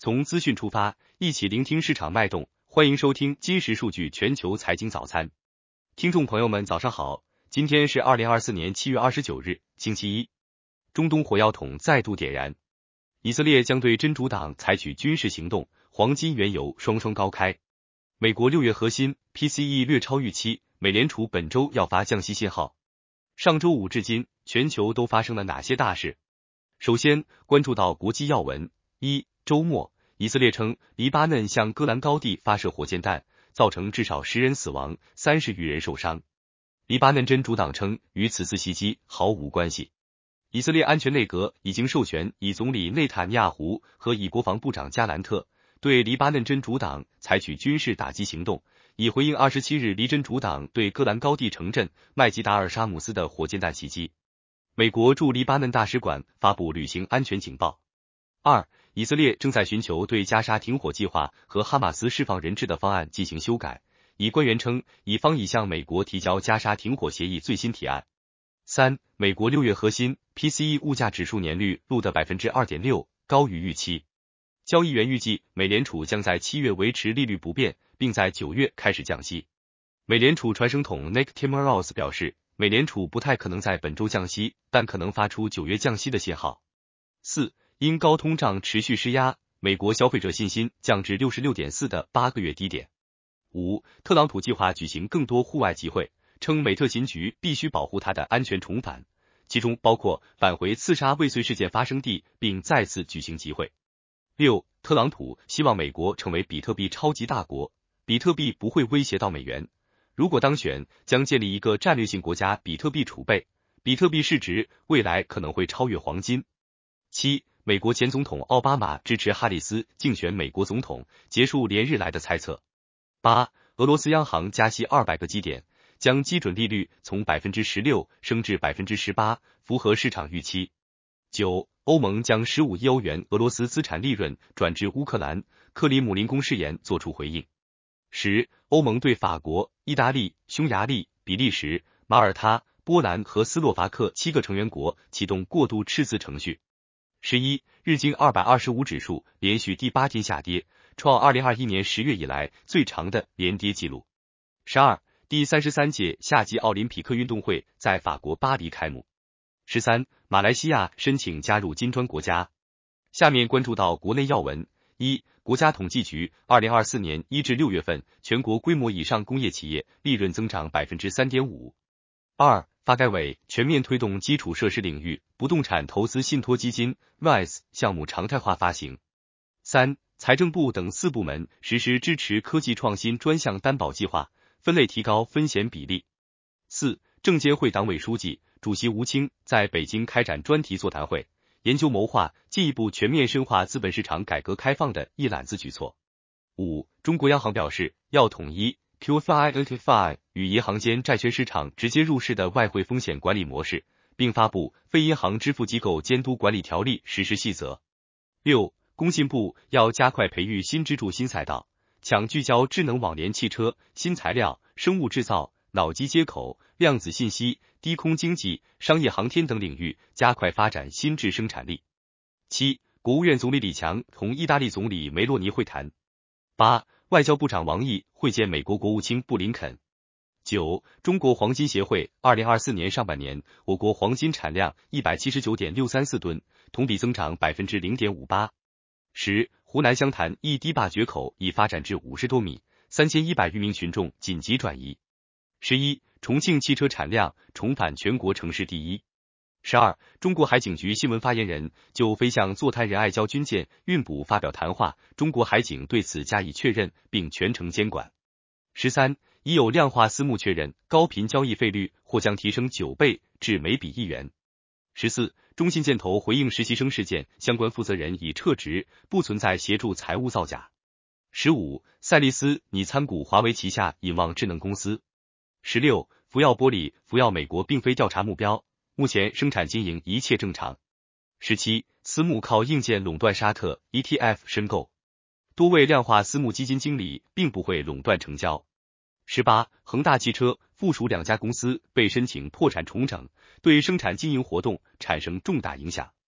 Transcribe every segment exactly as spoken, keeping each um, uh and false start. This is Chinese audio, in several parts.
从资讯出发，一起聆听市场脉动。欢迎收听今时数据全球财经早餐。听众朋友们早上好，今天是二零二四年七月二十九日，星期一。中东火药桶再度点燃，以色列将对真主党采取军事行动，黄金、原油双双高开。美国六月核心 P C E 略超预期，美联储本周要发降息信号。上周五至今，全球都发生了哪些大事？首先关注到国际要闻。一、周末，以色列称黎巴嫩向戈兰高地发射火箭弹，造成至少十人死亡，三十余人受伤。黎巴嫩真主党称与此次袭击毫无关系。以色列安全内阁已经授权以总理内塔尼亚胡和以国防部长加兰特对黎巴嫩真主党采取军事打击行动，以回应二十七日黎真主党对戈兰高地城镇麦吉达尔沙姆斯的火箭弹袭击。美国驻黎巴嫩大使馆发布旅行安全警报。二、以色列正在寻求对加沙停火计划和哈马斯释放人质的方案进行修改，以官员称以方已向美国提交加沙停火协议最新提案。三、美国六月核心 P C E 物价指数年率录得 百分之二点六， 高于预期。交易员预计美联储将在七月维持利率不变，并在九月开始降息。美联储传声筒 Nick Timiraos 表示，美联储不太可能在本周降息，但可能发出九月降息的信号。四、因高通胀持续施压，美国消费者信心降至 六十六点四 的八个月低点。五、特朗普计划举行更多户外集会，称美特勤局必须保护他的安全重返，其中包括返回刺杀未遂事件发生地并再次举行集会。六、特朗普希望美国成为比特币超级大国，比特币不会威胁到美元。如果当选，将建立一个战略性国家比特币储备，比特币市值未来可能会超越黄金。七、美国前总统奥巴马支持哈里斯竞选美国总统，结束连日来的猜测。八、俄罗斯央行加息二百个基点，将基准利率从 百分之十六 升至 百分之十八， 符合市场预期。九、欧盟将十五亿欧元俄罗斯资产利润转至乌克兰，克里姆林宫誓言作出回应。十、欧盟对法国、意大利、匈牙利、比利时、马耳他、波兰和斯洛伐克七个成员国启动过度赤字程序。十一、日经二百二十五指数连续第八天下跌，创二零二一年十月以来最长的连跌记录。十二、第三十三届夏季奥林匹克运动会在法国巴黎开幕。十三、马来西亚申请加入金砖国家。下面关注到国内要闻。一、国家统计局二零二四年一至六月份全国规模以上工业企业利润增长 百分之三点五。二、发改委全面推动基础设施领域不动产投资信托基金 R I S E 项目常态化发行。三、财政部等四部门实施支持科技创新专项担保计划，分类提高分险比例。四、证监会党委书记、主席吴清在北京开展专题座谈会，研究谋划进一步全面深化资本市场改革开放的一揽子举措。五、中国央行表示要统一 Q F I N F I 与银行间债券市场直接入市的外汇风险管理模式，并发布非银行支付机构监督管理条例实施细则。六、工信部要加快培育新支柱新赛道，抢聚焦智能网联汽车、新材料、生物制造、脑机接口、量子信息、低空经济、商业航天等领域加快发展新质生产力。七、国务院总理李强同意大利总理梅洛尼会谈。八、外交部长王毅会见美国国务卿布林肯。九、中国黄金协会二零二四年上半年我国黄金产量 一百七十九点六三四吨，同比增长 百分之零点五八。十、湖南湘潭一堤坝决口已发展至五十多米，三千一百余名群众紧急转移。十一、重庆汽车产量重返全国城市第一。十二、中国海警局新闻发言人就飞向坐滩人爱礁军舰运补发表谈话，中国海警对此加以确认并全程监管。十三、已有量化私募确认，高频交易费率或将提升九倍至每笔一元。十四、中信建投回应实习生事件，相关负责人已撤职，不存在协助财务造假。十五、赛力斯拟参股华为旗下引望智能公司。十六、福耀玻璃，福耀美国并非调查目标，目前生产经营一切正常。十七、私募靠硬件垄断沙特 E T F 申购，多位量化私募基金经理并不会垄断成交。十八、恒大汽车附属两家公司被申请破产重整，对生产经营活动产生重大影响。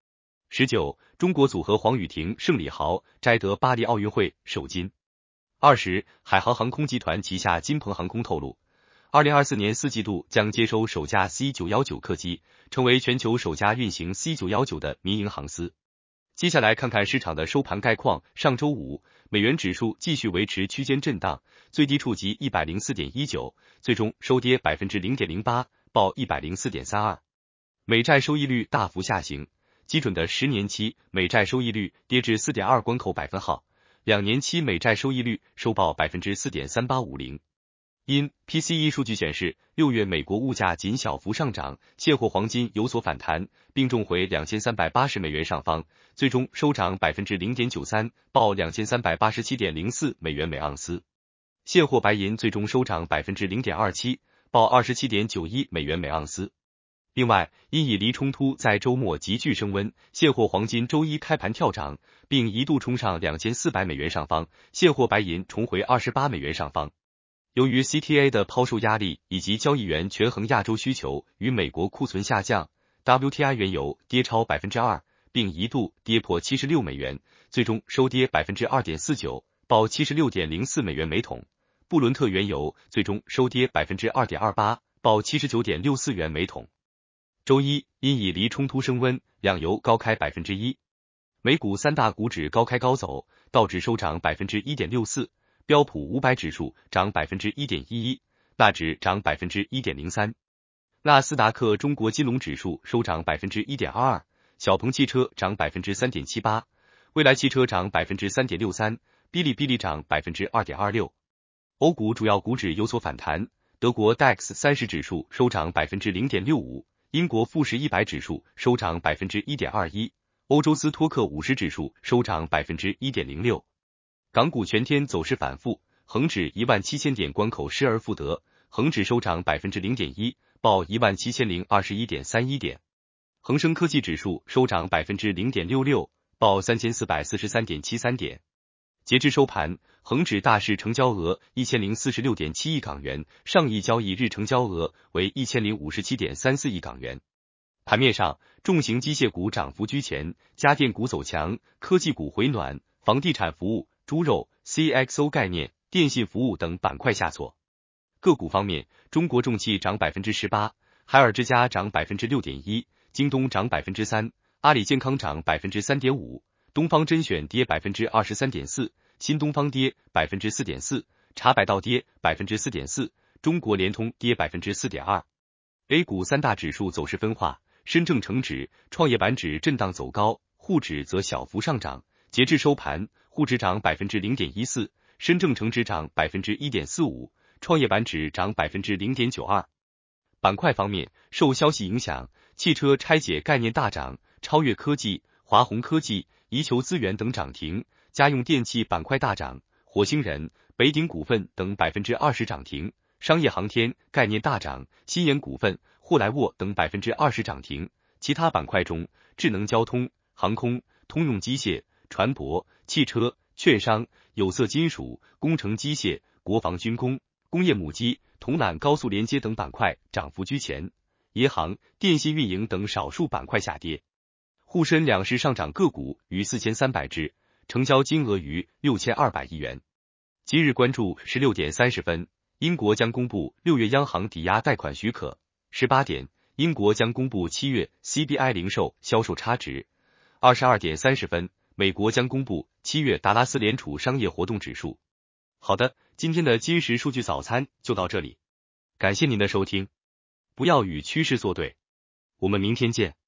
十九，中国组合黄雨婷、盛礼豪摘得巴黎奥运会首金。二十，海航航空集团旗下金鹏航空透露，二零二四年四季度将接收首架 C 九一九 客机，成为全球首家运行 C 九一九 的民营航司。接下来看看市场的收盘概况。上周五，美元指数继续维持区间震荡，最低触及 一百零四点一九， 最终收跌 百分之零点零八， 报 一百零四点三二。美债收益率大幅下行，基准的十年期美债收益率跌至 四点二 关口百分号，两年期美债收益率收报 百分之四点三八五零。因 P C E 数据显示，六月美国物价仅小幅上涨，现货黄金有所反弹，并重回两千三百八十美元上方，最终收涨 百分之零点九三， 报 两千三百八十七点零四美元每盎司。现货白银最终收涨 百分之零点二七， 报 二十七点九一美元每盎司。另外，因以黎冲突在周末急剧升温，现货黄金周一开盘跳涨，并一度冲上两千四百美元上方，现货白银重回二十八美元上方。由于 C T A 的抛售压力以及交易员权衡亚洲需求与美国库存下降， W T I 原油跌超 百分之二， 并一度跌破七十六美元，最终收跌 百分之二点四九， 报 七十六点零四美元每桶。布伦特原油最终收跌 百分之二点二八， 报 七十九点六四元每桶。周一，因以黎冲突升温，两油高开 百分之一。美股三大股指高开高走，道指收涨 百分之一点六四，标普五百指数涨 百分之一点一一， 纳指涨 百分之一点零三， 纳斯达克中国金融指数收涨 百分之一点二二， 小鹏汽车涨 百分之三点七八， 蔚来汽车涨 百分之三点六三， 哔哩哔哩涨 百分之二点二六。 欧股主要股指有所反弹，德国 D A X 三十指数收涨 百分之零点六五， 英国富时一百指数收涨 百分之一点二一， 欧洲斯托克五十指数收涨 百分之一点零六。港股全天走势反复，恒指一万七千点关口失而复得，恒指收涨 百分之零点一， 报 一万七千零二十一点三一点。恒生科技指数收涨 百分之零点六六， 报 三千四百四十三点七三点。截至收盘，恒指大市成交额 一千零四十六点七亿港元，上亿交易日成交额为 一千零五十七点三四亿港元。盘面上，重型机械股涨幅居前，家电股走强，科技股回暖，房地产服务、猪肉、C X O 概念、电信服务等板块下挫。个股方面，中国重汽涨 百分之十八， 海尔之家涨 百分之六点一， 京东涨 百分之三， 阿里健康涨 百分之三点五， 东方甄选跌 百分之二十三点四， 新东方跌 百分之四点四， 茶百道跌 百分之四点四， 中国联通跌 百分之四点二。 A 股三大指数走势分化，深证成指、创业板指震荡走高，沪指则小幅上涨。截至收盘，沪指涨 百分之零点一四， 深证成指涨 百分之一点四五， 创业板指涨 百分之零点九二。 板块方面，受消息影响，汽车拆解概念大涨，超越科技、华虹科技、宜求资源等涨停，家用电器板块大涨，火星人、北鼎股份等 百分之二十 涨停，商业航天概念大涨，新研股份、霍莱沃等 百分之二十 涨停。其他板块中，智能交通、航空、通用机械、船舶、汽车、券商、有色金属、工程机械、国防军工、工业母机、铜缆高速连接等板块涨幅居前，银行、电信运营等少数板块下跌。沪深两市上涨个股逾四千三百只，成交金额逾六千二百亿元。今日关注十六点三十分，英国将公布六月央行抵押贷款许可。十八点，英国将公布七月 C B I 零售销售差值。二十二点三十分，美国将公布七月达拉斯联储商业活动指数。好的，今天的今时数据早餐就到这里，感谢您的收听。不要与趋势作对，我们明天见。